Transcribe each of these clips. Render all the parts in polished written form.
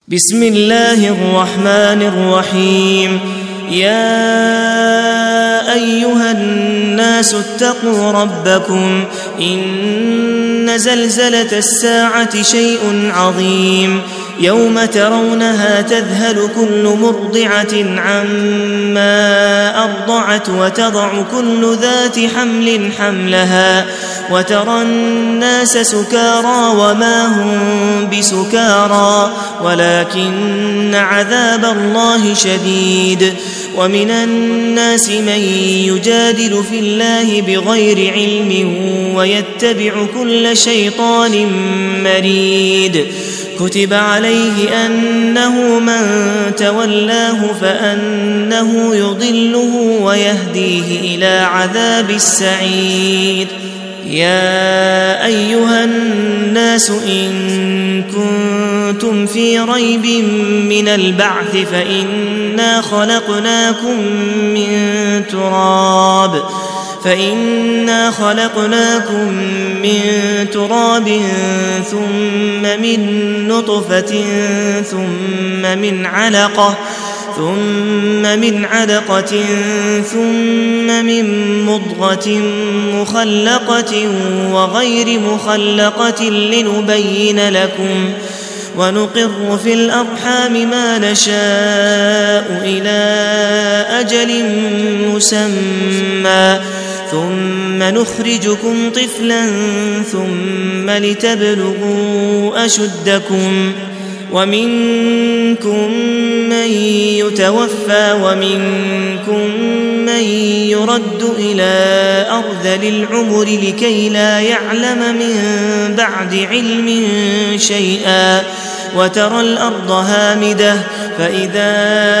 بسم الله الرحمن الرحيم. يا أيها الناس اتقوا ربكم إن زلزلة الساعة شيء عظيم يوم ترونها تذهل كل مرضعة عما أرضعت وتضع كل ذات حمل حملها وترى الناس سكارى وما هم بسكارى ولكن عذاب الله شديد. ومن الناس من يجادل في الله بغير علم ويتبع كل شيطان مريد. كتب عليه أنه من تولاه فأنه يضله ويهديه إلى عذاب السعير. يا أيها الناس إن كنتم في ريب من البعث فإنا خلقناكم من تراب ثم من نطفة ثم من علقة ثم من مضغة مخلقة وغير مخلقة لنبين لكم ونقر في الأرحام ما نشاء إلى أجل مسمى ثم نخرجكم طفلا ثم لتبلغوا أشدكم ومنكم من يتوفى ومنكم من يرد إلى أرذل العمر لكي لا يعلم من بعد علم شيئا. وترى الأرض هامدة فإذا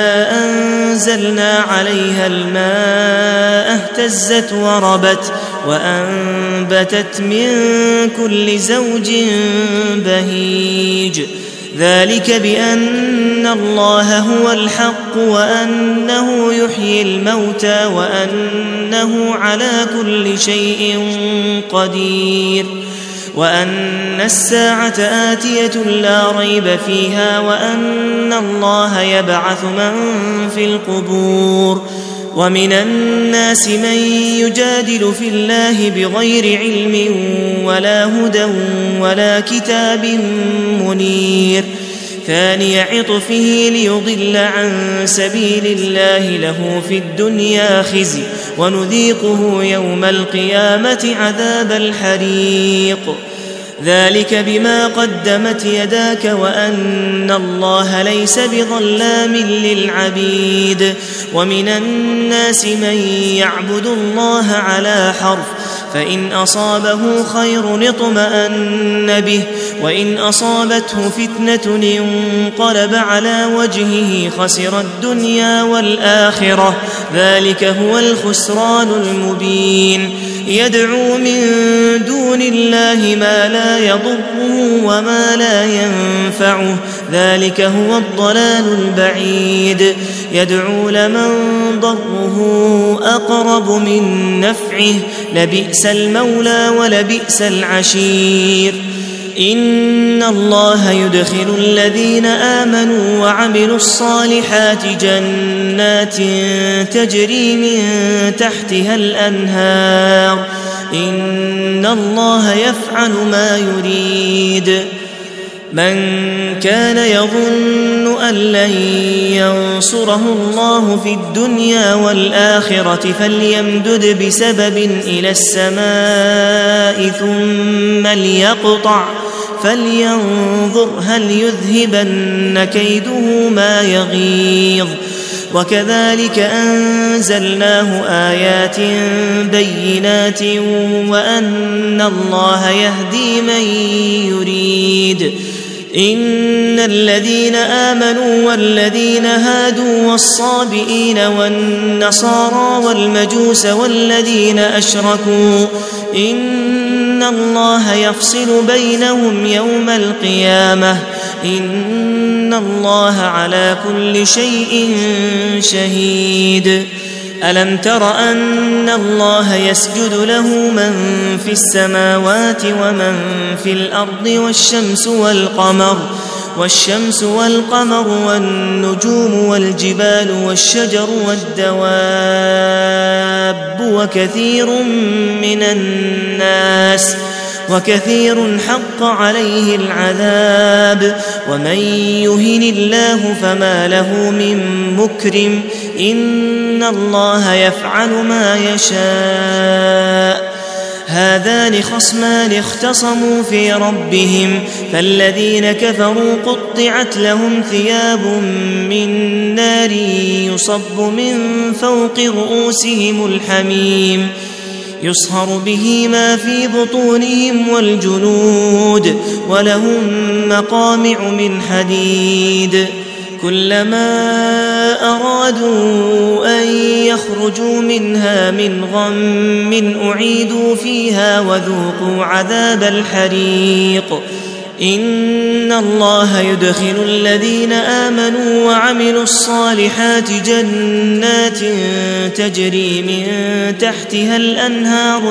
أنزلنا عليها الماء اهتزت وربت وأنبتت من كل زوج بهيج. ذلك بأن الله هو الحق وأنه يحيي الموتى وأنه على كل شيء قدير وأن الساعة آتية لا ريب فيها وأن الله يبعث من في القبور. ومن الناس من يجادل في الله بغير علم ولا هدى ولا كتاب منير. ثاني عطفه ليضل عن سبيل الله له في الدنيا خزي ونذيقه يوم القيامة عذاب الحريق. ذلك بما قدمت يداك وأن الله ليس بظلام للعبيد. ومن الناس من يعبد الله على حرف فإن أصابه خير اطمأن به وإن أصابته فتنة انقلب على وجهه خسر الدنيا والآخرة ذلك هو الخسران المبين. يدعو من دون الله ما لا يضره وما لا ينفعه ذلك هو الضلال البعيد. يدعو لمن ضره أقرب من نفعه لبئس المولى ولبئس العشير. إن الله يدخل الذين آمنوا وعملوا الصالحات جنات تجري من تحتها الأنهار إن الله يفعل ما يريد. من كان يظن أن لن ينصره الله في الدنيا والآخرة فليمدد بسبب إلى السماء ثم ليقطع فلينظر هل يذهبن كيده ما يغيظ. وكذلك أنزلناه آيات بينات وأن الله يهدي من يريد. إن الذين آمنوا والذين هادوا والصابئين والنصارى والمجوس والذين أشركوا إن الله يفصل بينهم يوم القيامة إن الله على كل شيء شهيد. ألم تر أن الله يسجد له من في السماوات ومن في الأرض والشمس والشمس والقمر والنجوم والجبال والشجر والدواب وكثير حق عليه العذاب ومن يهن الله فما له من مكرم إن الله يفعل ما يشاء هذان خصمان اختصموا في ربهم فالذين كفروا قطعت لهم ثياب من نار يصب من فوق رؤوسهم الحميم يصهر به ما في بطونهم والجلود ولهم مقامع من حديد كلما أرادوا أن يخرجوا منها من غم أعيدوا فيها وذوقوا عذاب الحريق إن الله يدخل الذين آمنوا وعملوا الصالحات جنات تجري من تحتها الأنهار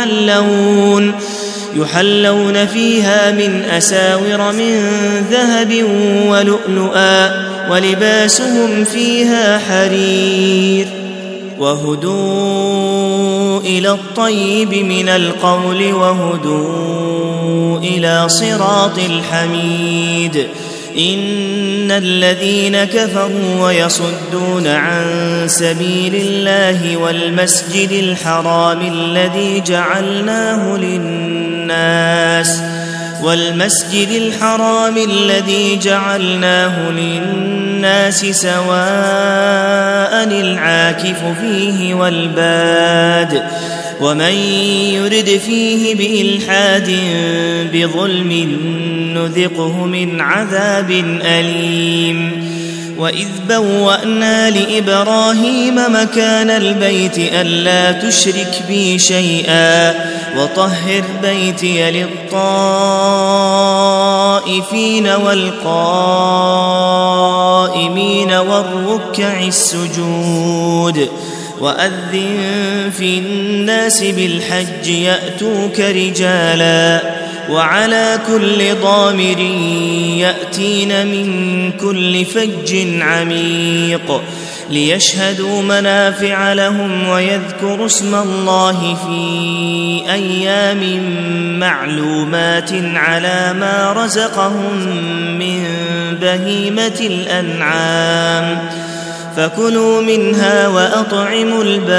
يحلون فيها من أساور من ذهب ولؤلؤا ولباسهم فيها حرير وهدوا إلى الطيب من القول وهدوا إلى صراط الحميد إن الذين كفروا ويصدون عن سبيل الله والمسجد الحرام الذي جعلناه للناس سواء العاكف فيه والباد ومن يرد فيه بإلحاد بظلم نذقه من عذاب أليم وإذ بوأنا لإبراهيم مكان البيت ألا تشرك بي شيئا وطهر بيتي للطائفين والقائمين والركع السجود وأذن في الناس بالحج يأتوك رجالا وعلى كل ضامر يأتين من كل فج عميق ليشهدوا منافع لهم ويذكروا اسم الله في أيام معلومات على ما رزقهم من بهيمة الأنعام فكلوا منها وأطعموا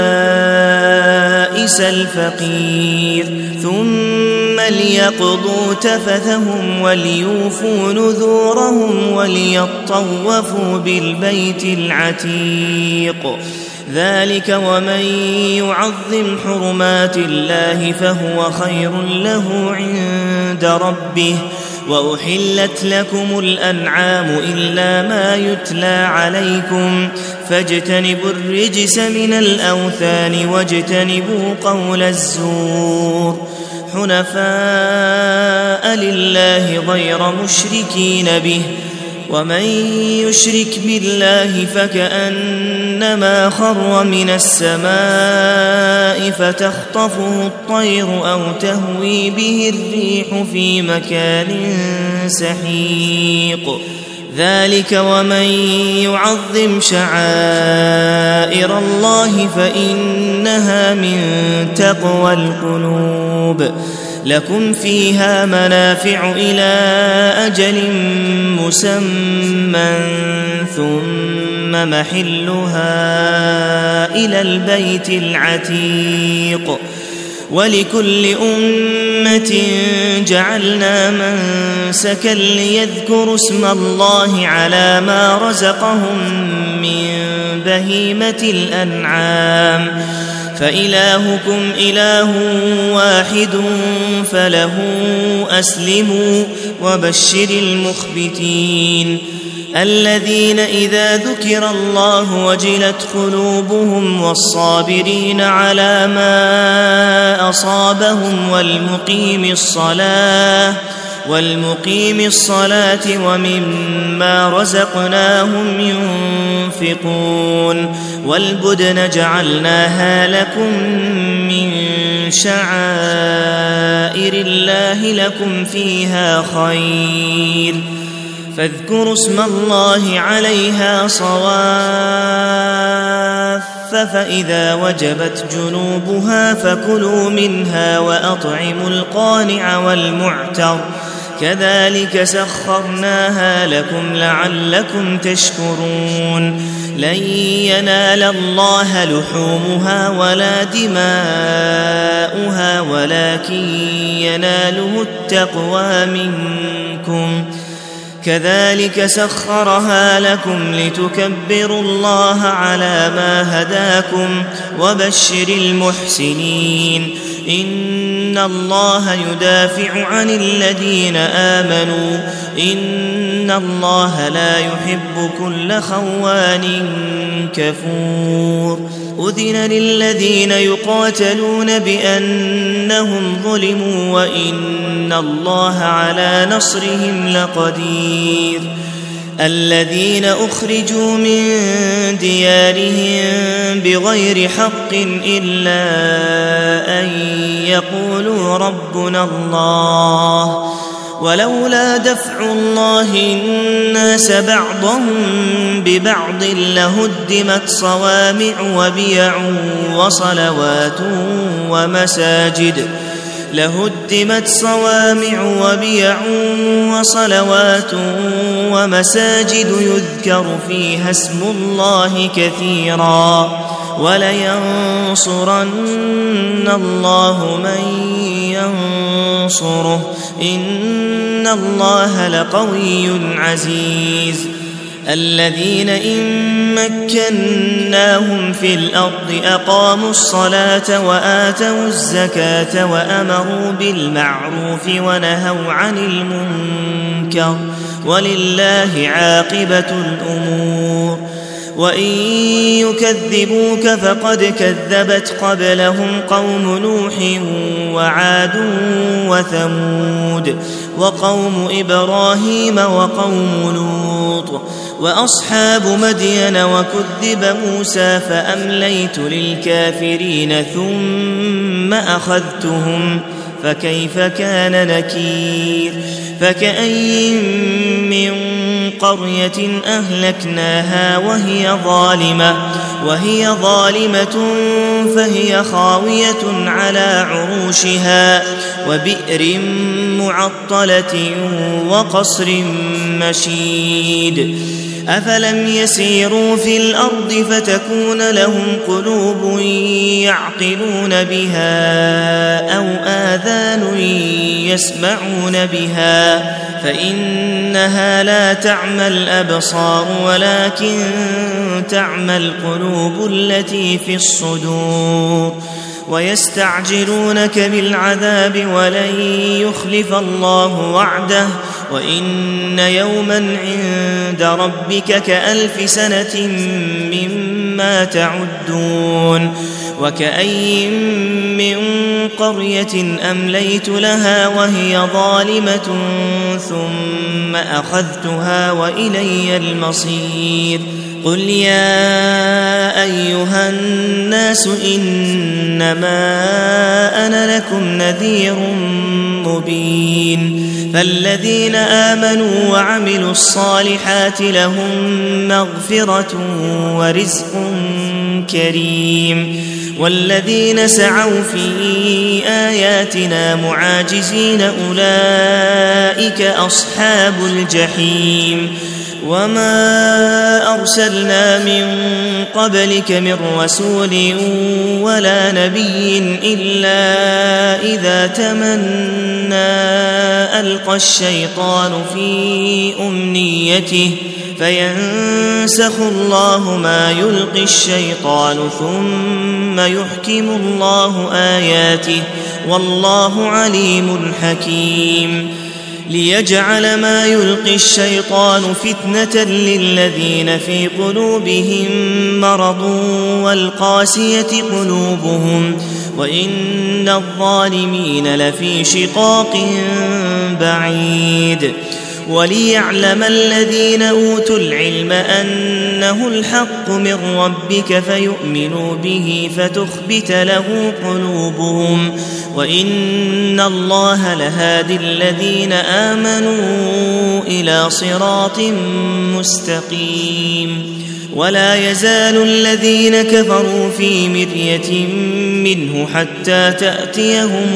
البائس الفقير ثم ليقضوا تفثهم وليوفوا نذورهم وليطوفوا بالبيت العتيق ذلك ومن يعظم حرمات الله فهو خير له عند ربه وأحلت لكم الأنعام إلا ما يتلى عليكم فاجتنبوا الرجس من الأوثان واجتنبوا قول الزور حنفاء لله غير مشركين به ومن يشرك بالله فكأنما خر من السماء فتخطفه الطير أو تهوي به الريح في مكان سحيق ذلك ومن يعظم شعائر الله فإنها من تقوى القلوب لكم فيها منافع إلى أجل مسمى ثم محلها إلى البيت العتيق ولكل أمة جعلنا منسكا ليذكروا اسم الله على ما رزقهم من بهيمة الأنعام فإلهكم إله واحد فله أسلموا وبشر المخبتين الذين إذا ذكر الله وجلت قلوبهم والصابرين على ما أصابهم والمقيم الصلاة ومما رزقناهم ينفقون والبدن جعلناها لكم من شعائر الله لكم فيها خير فاذكروا اسم الله عليها صواف فإذا وجبت جنوبها فكلوا منها وأطعموا القانع والمعتر كذلك سخرناها لكم لعلكم تشكرون لن ينال الله لحومها ولا دماؤها ولكن يناله التقوى منكم كذلك سخرها لكم لتكبروا الله على ما هداكم وبشر المحسنين إن الله يدافع عن الذين آمنوا إن الله لا يحب كل خوان كفور أذن للذين يقاتلون بأنهم ظلموا وإن الله على نصرهم لقدير الذين أخرجوا من ديارهم بغير حق إلا أن يقولوا ربنا الله ولولا دفع الله الناس بعضهم ببعض لهدمت صوامع وبيع وصلوات ومساجد يذكر فيها اسم الله كثيرا ولينصرن الله من ينصره إن الله لقوي عزيز الذين إن مكناهم في الأرض أقاموا الصلاة وآتوا الزكاة وأمروا بالمعروف ونهوا عن المنكر ولله عاقبة الأمور وإن يكذبوك فقد كذبت قبلهم قوم نوح وعاد وثمود وقوم إبراهيم وقوم لوط وأصحاب مدين وكذب موسى فأمليت للكافرين ثم أخذتهم فكيف كان نكير فكأي من قرية أهلكناها وهي ظالمة فهي خاوية على عروشها وبئر معطلة وقصر مشيد أفلم يسيروا في الأرض فتكون لهم قلوب يعقلون بها أو آذان يسمعون بها فإنها لا تعمى الأبصار ولكن تعمى القلوب التي في الصدور ويستعجلونك بالعذاب ولن يخلف الله وعده وإن يوما عند ربك كألف سنة مما تعدون وكأي من قرية أمليت لها وهي ظالمة ثم أخذتها وإلي المصير قل يا أيها الناس إنما أنا لكم نذير مبين فالذين آمنوا وعملوا الصالحات لهم مغفرة ورزق كريم والذين سعوا في آياتنا معاجزين أولئك أصحاب الجحيم وما أرسلنا من قبلك من رسول ولا نبي إلا إذا تمنى ألقى الشيطان في أمنيته فينسخ الله ما يلقي الشيطان ثم يحكم الله آياته والله عليم حكيم ليجعل ما يلقي الشيطان فتنة للذين في قلوبهم مرض والقاسية قلوبهم وإن الظالمين لفي شقاق بعيد وليعلم الذين أوتوا العلم أنه الحق من ربك فيؤمنوا به فتخبت له قلوبهم وإن الله لهادي الذين آمنوا إلى صراط مستقيم. ولا يزال الذين كفروا في مرية منه حتى تأتيهم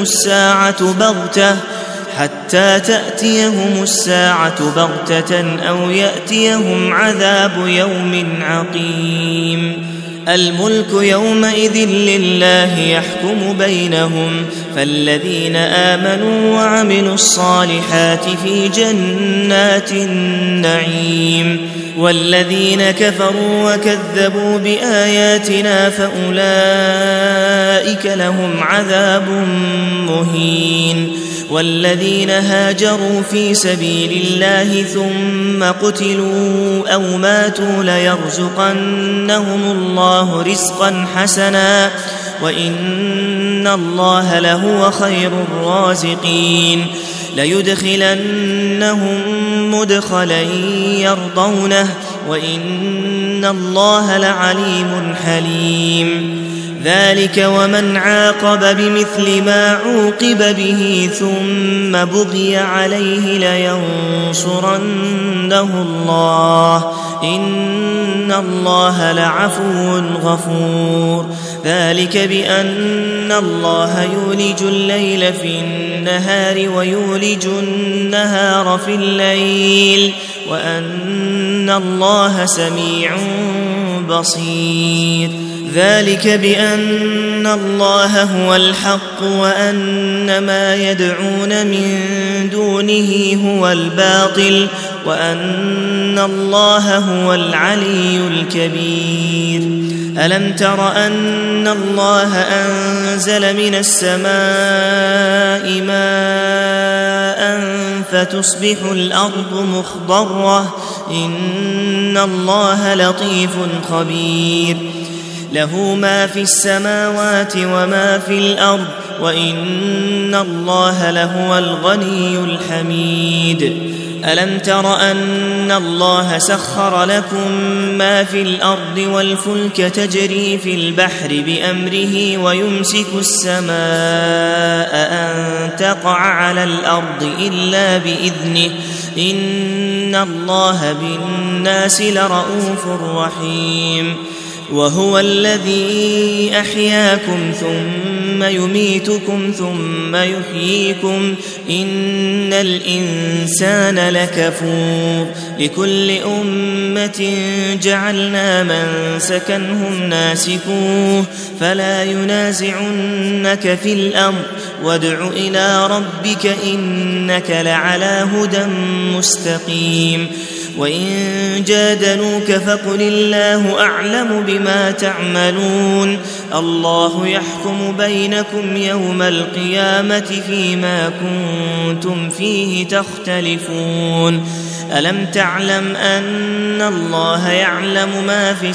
الساعة بغتة أو يأتيهم عذاب يوم عقيم. الملك يومئذ لله يحكم بينهم فالذين آمنوا وعملوا الصالحات في جنات النعيم والذين كفروا وكذبوا بآياتنا فأولئك لهم عذاب مهين. والذين هاجروا في سبيل الله ثم قتلوا أو ماتوا ليرزقنهم الله رزقا حسنا وإن الله لهو خير الرازقين. ليدخلنهم مدخلا يرضونه وإن الله لعليم حليم. ذلك ومن عاقب بمثل ما عوقب به ثم بغي عليه لينصرنه الله إن الله لعفو غفور. ذلك بأن الله يولج الليل في النهار ويولج النهار في الليل وأن الله سميع بصير. ذلك بأن الله هو الحق وأن ما يدعون من دونه هو الباطل وأن الله هو العلي الكبير. ألم تر أن الله أنزل من السماء ماء فتصبح الأرض مخضرة إن الله لطيف خبير. له ما في السماوات وما في الأرض وإن الله لهو الغني الحميد. ألم تر أن الله سخر لكم ما في الأرض والفلك تجري في البحر بأمره ويمسك السماء أن تقع على الأرض إلا بإذنه إن الله بالناس لرؤوف رحيم. وهو الذي أحياكم ثم يميتكم ثم يحييكم إن الإنسان لكفور. لكل أمة جعلنا منسكا هم ناسكوه فلا ينازعنك في الأمر وادع إلى ربك إنك لعلى هدى مستقيم. وإن جادلوك فقل الله أعلم بما تعملون الله يحكم بينكم يوم القيامة فيما كنتم فيه تختلفون. ألم تعلم أن الله يعلم ما في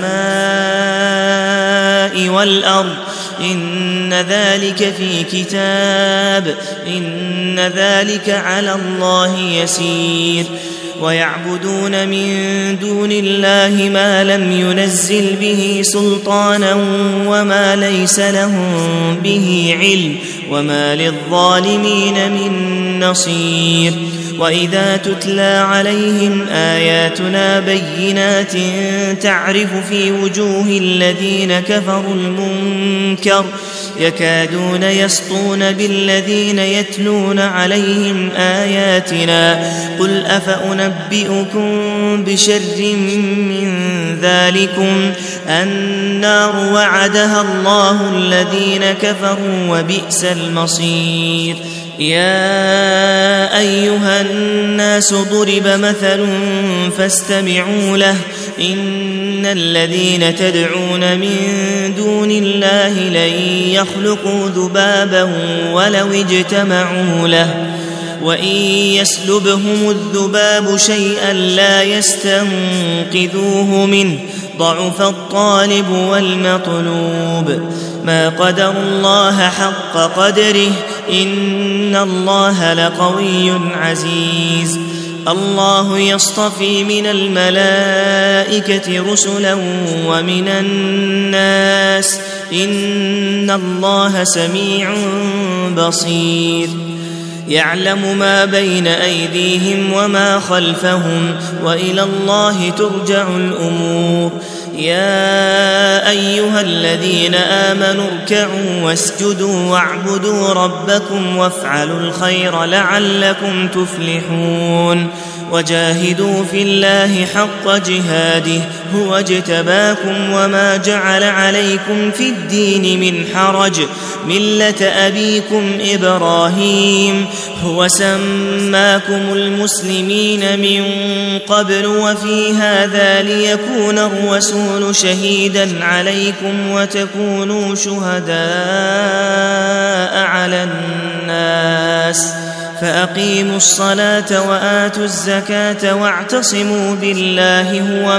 السماء والأرض إن ذلك في كتاب إن ذلك على الله يسير. ويعبدون من دون الله ما لم ينزل به سلطانا وما ليس لهم به علم وما للظالمين من نصير. وإذا تتلى عليهم آياتنا بينات تعرف في وجوه الذين كفروا المنكر يكادون يسطون بالذين يتلون عليهم آياتنا قل أفأنبئكم بشر من ذلكم النار وعدها الله الذين كفروا وبئس المصير. يا أيها الناس ضرب مثل فاستمعوا له إن الذين تدعون من دون الله لن يخلقوا ذبابا ولو اجتمعوا له وإن يسلبهم الذباب شيئا لا يستنقذوه منه ضعف الطالب والمطلوب. ما قدر الله حق قدره إن الله لقوي عزيز. الله يصطفي من الملائكة رسلا ومن الناس إن الله سميع بصير يعلم ما بين أيديهم وما خلفهم وإلى الله ترجع الأمور يا أيها الذين آمنوا اركعوا واسجدوا واعبدوا ربكم وافعلوا الخير لعلكم تفلحون وجاهدوا في الله حق جهاده هو اجتباكم وما جعل عليكم في الدين من حرج ملة أبيكم إبراهيم هو سماكم المسلمين من قبل وفي هذا ليكون الرسول شهيدا عليكم وتكونوا شهداء على الناس فأقيموا الصلاة وآتوا الزكاة واعتصموا بالله هو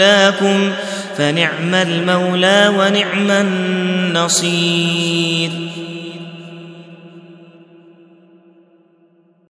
مولاكم فنعم المولى ونعم النصير